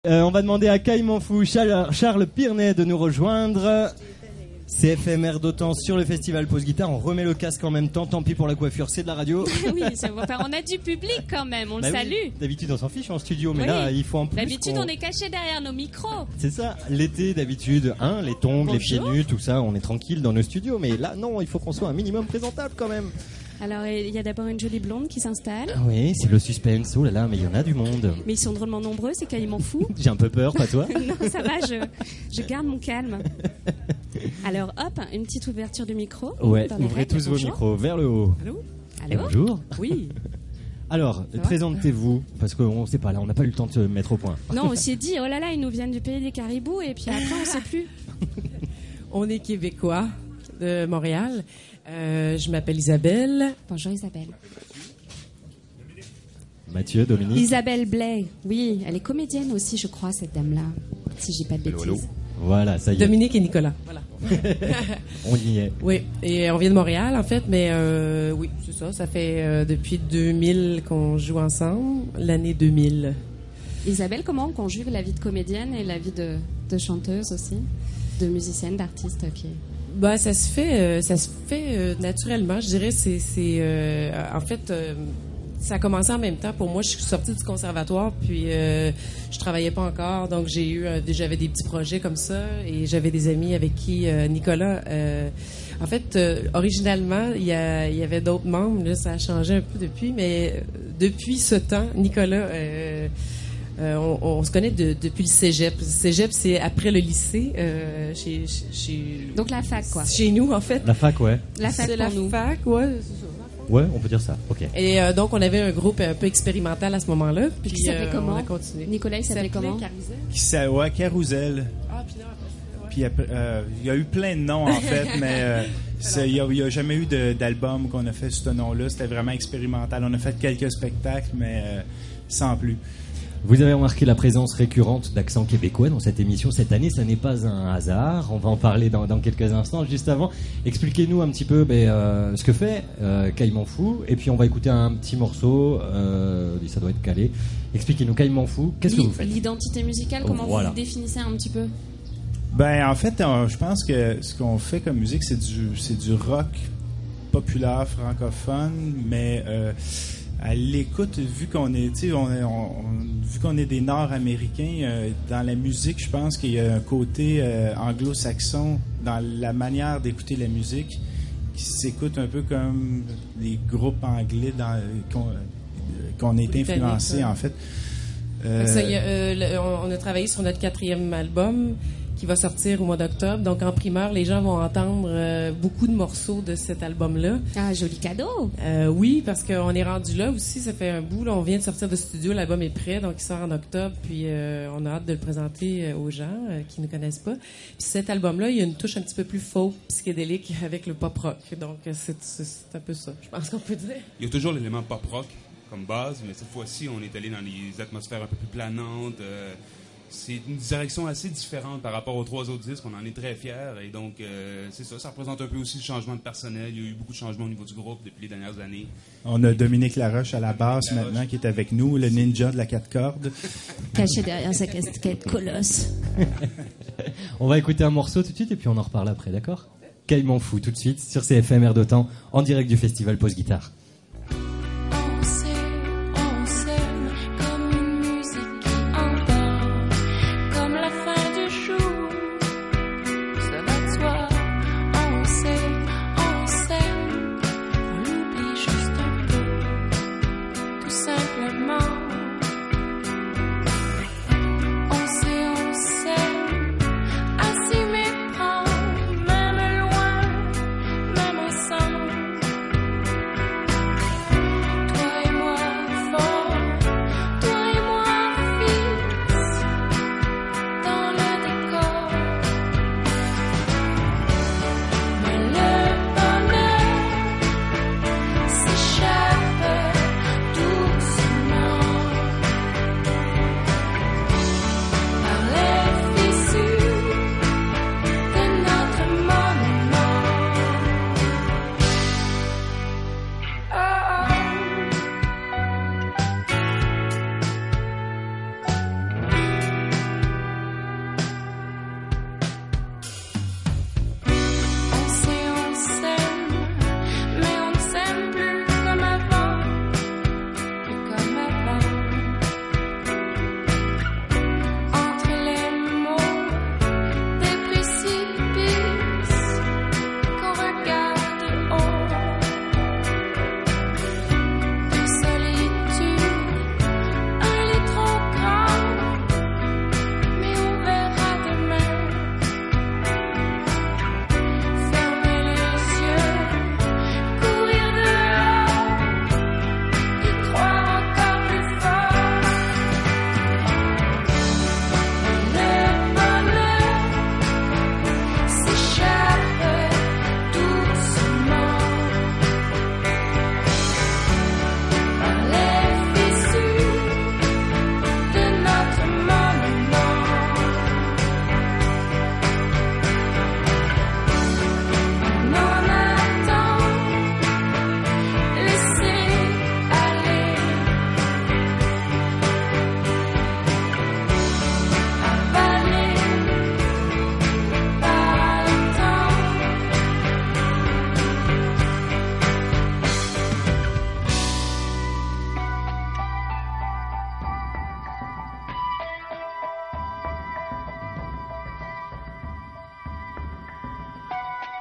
On va demander à Caïman Fou, Charles Pirnet de nous rejoindre. C'est éphémère d'autant sur le festival Pause Guitare. On remet le casque en même temps. Tant pis pour la coiffure, c'est de la radio. Oui, ça va faire. On a du public quand même. On le salue. Oui. D'habitude, on s'en fiche en studio, mais là, il faut en plus. D'habitude, on est caché derrière nos micros. C'est ça. L'été, d'habitude, les tongs, les pieds nus, tout ça, on est tranquille dans nos studios. Mais là, non, il faut qu'on soit un minimum présentable quand même. Alors, il y a d'abord une jolie blonde qui s'installe. Oui, c'est le suspense. Oh là là, mais il y en a du monde. Mais ils sont drôlement nombreux, c'est Caïman Fou. J'ai un peu peur, pas toi? Non, ça va, je garde mon calme. Alors, hop, une petite ouverture du micro. Ouais, ouvrez tous vos micros vers le haut. Allô? Allô? Bonjour. Oui. Alors, présentez-vous, parce qu'on ne sait pas, là, on n'a pas eu le temps de se mettre au point. Non, on s'est dit, oh là là, ils nous viennent du pays des caribous, et puis après, on ne sait plus. On est québécois de Montréal. Je m'appelle Isabelle. Bonjour Isabelle. Mathieu, Dominique. Isabelle Blais, oui, elle est comédienne aussi, je crois, cette dame-là, si j'ai pas de bêtises. Hello. Voilà, ça y est. Dominique et Nicolas, voilà. On y est. Oui, et on vient de Montréal, en fait, mais oui, c'est ça. Ça fait depuis 2000 qu'on joue ensemble, l'année 2000. Isabelle, comment on conjugue la vie de comédienne et la vie de chanteuse aussi, de musicienne, d'artiste qui est... Bah, ça se fait naturellement. Je dirais, en fait, ça a commencé en même temps. Pour moi, je suis sortie du conservatoire, puis je travaillais pas encore, donc j'avais des petits projets comme ça, et j'avais des amis avec qui Nicolas. En fait, originalement, il y avait d'autres membres. Là, ça a changé un peu depuis, mais depuis ce temps, Nicolas. On se connaît depuis le cégep. Le cégep, c'est après le lycée. Donc la fac, quoi. Chez nous, en fait. La fac, ouais. La fac, c'est pour la nous. fac, ouais. Ouais, on peut dire ça. Ok. Et donc, on avait un groupe un peu expérimental à ce moment-là. Puis qui s'appelait comment? On a continué. Nicolas, il s'appelait comment? Carousel. Carousel. Ah, puis là, après, ouais. Puis après, il y a eu plein de noms, en fait, mais il n'y a jamais eu d'album qu'on a fait sous ce nom-là. C'était vraiment expérimental. On a fait quelques spectacles, mais sans plus. Vous avez remarqué la présence récurrente d'accent québécois dans cette émission cette année. Ça n'est pas un hasard. On va en parler dans quelques instants. Juste avant, expliquez-nous un petit peu ce que fait Caïman Fou. Et puis on va écouter un petit morceau. Ça doit être calé. Expliquez-nous, Caïman Fou, qu'est-ce que vous faites? L'identité musicale, comment vous définissez un petit peu? Ben, en fait, je pense que ce qu'on fait comme musique, c'est du rock populaire francophone, mais... à l'écoute, vu qu'on est des Nord-Américains, dans la musique, je pense qu'il y a un côté anglo-saxon dans la manière d'écouter la musique qui s'écoute un peu comme les groupes anglais qu'on est influencés, en fait. On a travaillé sur notre 4e album qui va sortir au mois d'octobre. Donc, en primeur, les gens vont entendre beaucoup de morceaux de cet album-là. Ah, joli cadeau! Oui, parce qu'on est rendu là aussi. Ça fait un bout. Là, on vient de sortir de studio. L'album est prêt, donc il sort en octobre. Puis, on a hâte de le présenter aux gens qui ne connaissent pas. Puis, cet album-là, il y a une touche un petit peu plus folk, psychédélique avec le pop-rock. Donc, c'est un peu ça, je pense qu'on peut dire. Il y a toujours l'élément pop-rock comme base, mais cette fois-ci, on est allé dans des atmosphères un peu plus planantes. C'est une direction assez différente par rapport aux 3 autres disques. On en est très fiers. Et donc, c'est ça. Ça représente un peu aussi le changement de personnel. Il y a eu beaucoup de changements au niveau du groupe depuis les dernières années. On a Dominique Laroche à la basse maintenant qui est avec nous, le ninja de la 4 cordes. Caché derrière sa casquette colosse. On va écouter un morceau tout de suite et puis on en reparle après, d'accord? Caïman Fou tout de suite sur CFM d'Autant en direct du festival Pause Guitare. Même loin, même ensemble.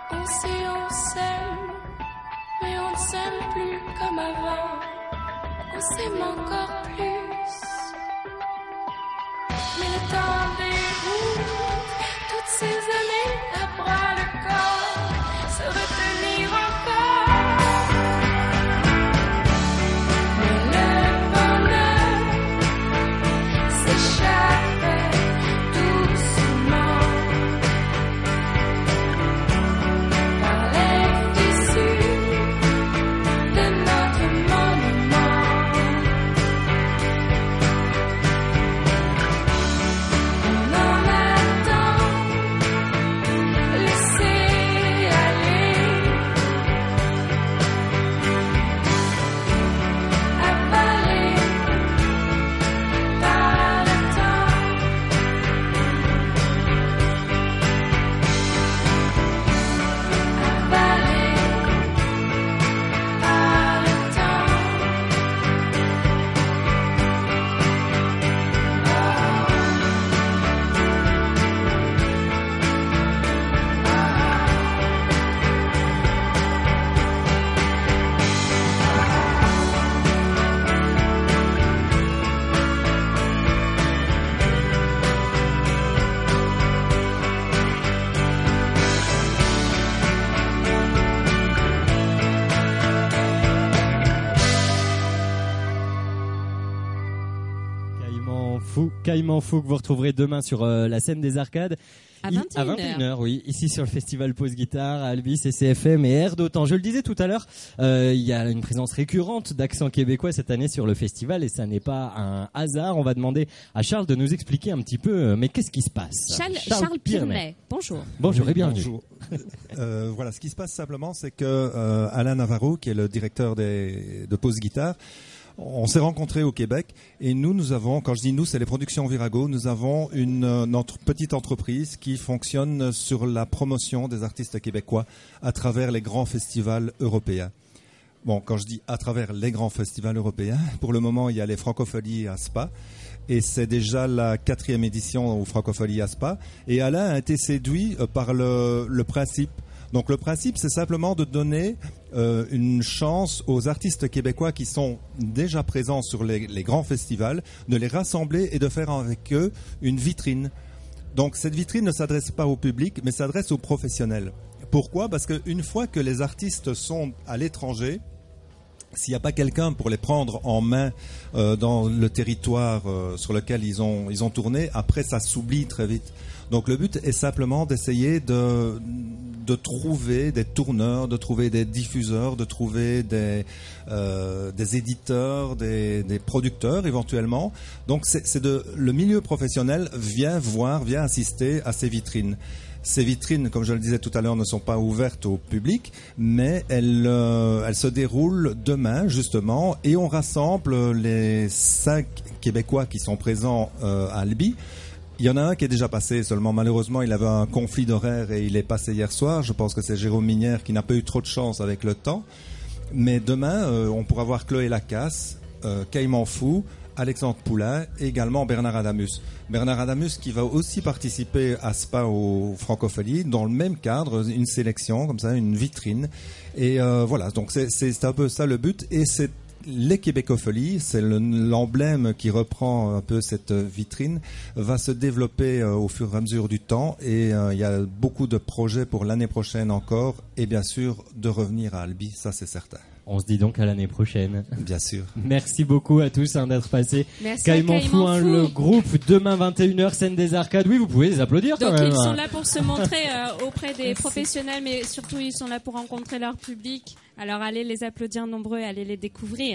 On s'aime, mais on ne s'aime plus comme avant. On s'aime encore plus. Mais le temps déroule toutes ces années à bras le corps, se retenir encore. Mais le bonheur s'échappe doucement par les fissures de notre monument. On en attend, laisser aller, avalé par le temps. Avalé par le temps. Caïman Fou que vous retrouverez demain sur la scène des arcades. À 21h. Oui, ici sur le festival Pause Guitare, à Albi, CCFM et Air d'Autant. Je le disais tout à l'heure, il y a une présence récurrente d'accent québécois cette année sur le festival et ça n'est pas un hasard. On va demander à Charles de nous expliquer un petit peu, mais qu'est-ce qui se passe? Charles Pirnet, bonjour. Bonjour et bienvenue. Bonjour. Voilà, ce qui se passe simplement, c'est que Alain Navarro, qui est le directeur de Pause Guitare, on s'est rencontrés au Québec et nous avons, quand je dis nous, c'est les productions Virago, nous avons notre petite entreprise qui fonctionne sur la promotion des artistes québécois à travers les grands festivals européens. Bon, quand je dis à travers les grands festivals européens, pour le moment, il y a les Francopholies à Spa et c'est déjà la 4e édition aux Francopholies à Spa. Et Alain a été séduit par le principe. Donc le principe, c'est simplement de donner une chance aux artistes québécois qui sont déjà présents sur les grands festivals, de les rassembler et de faire avec eux une vitrine. Donc cette vitrine ne s'adresse pas au public, mais s'adresse aux professionnels. Pourquoi ? Parce qu'une fois que les artistes sont à l'étranger, s'il n'y a pas quelqu'un pour les prendre en main dans le territoire sur lequel ils ont tourné, après ça s'oublie très vite. Donc le but est simplement d'essayer de trouver des tourneurs, de trouver des diffuseurs, de trouver des éditeurs, des producteurs éventuellement. Donc le milieu professionnel vient assister à ces vitrines. Ces vitrines, comme je le disais tout à l'heure, ne sont pas ouvertes au public, mais elles se déroulent demain, justement, et on rassemble les 5 Québécois qui sont présents à Albi. Il y en a un qui est déjà passé, seulement malheureusement il avait un conflit d'horaire et il est passé hier soir. Je pense que c'est Jérôme Minière qui n'a pas eu trop de chance avec le temps. Mais demain, on pourra voir Chloé Lacasse, Caïman Fou, Alexandre Poulain et également Bernard Adamus. Bernard Adamus qui va aussi participer à Spa aux Francopholies dans le même cadre, une sélection comme ça, une vitrine. Et voilà, donc c'est un peu ça le but et c'est les Québécopholies, c'est l'emblème qui reprend un peu cette vitrine, va se développer au fur et à mesure du temps et il y a beaucoup de projets pour l'année prochaine encore et bien sûr de revenir à Albi, ça c'est certain. On se dit donc à l'année prochaine. Bien sûr. Merci beaucoup à tous d'être passés. Merci Caïman Fou, le groupe, demain 21h, scène des arcades. Oui, vous pouvez les applaudir donc quand même. Donc ils sont là pour se montrer auprès des professionnels, mais surtout ils sont là pour rencontrer leur public. Alors allez les applaudir nombreux, allez les découvrir.